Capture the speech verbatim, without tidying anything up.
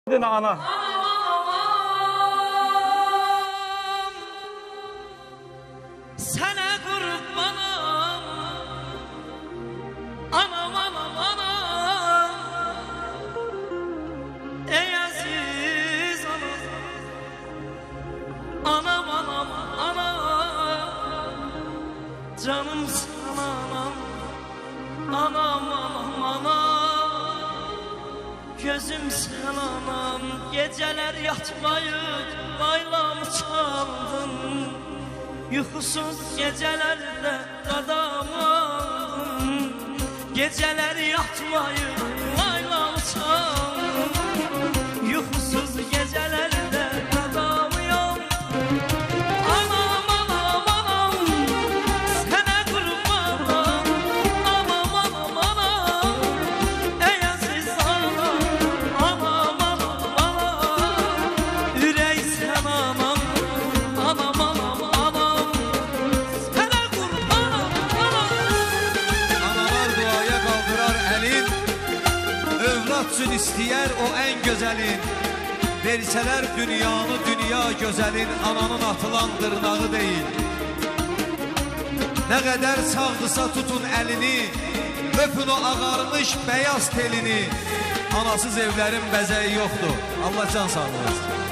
Ana. Sana kurbanım, anam anam anam, ey aziz anam, anam anam anam, canım sana anam, anam anam anam, gözüm sana anam, geceler yatmayıp baylamı çaldın. Yuxusuz gecelerde qadam aldım, geceler yatmayıp laylam çaldım. Yuxusuz gecelerde qadam aldım. Anam anam anam, sənə qurbanam. Anam anam anam, ey aziz anam. Anam anam anam, ürək sən anam. Anam anam anam, üçün istəyər o ən gözəlin. Versələr dünyanı dünya gözəlin, ananın atılan dırnağı deyil. Nə qədər sağdısa tutun əlini, öpün o ağarmış beyaz telini. Anasız evlərin bəzəyi yoxdur. Allah can sağlığı olsun.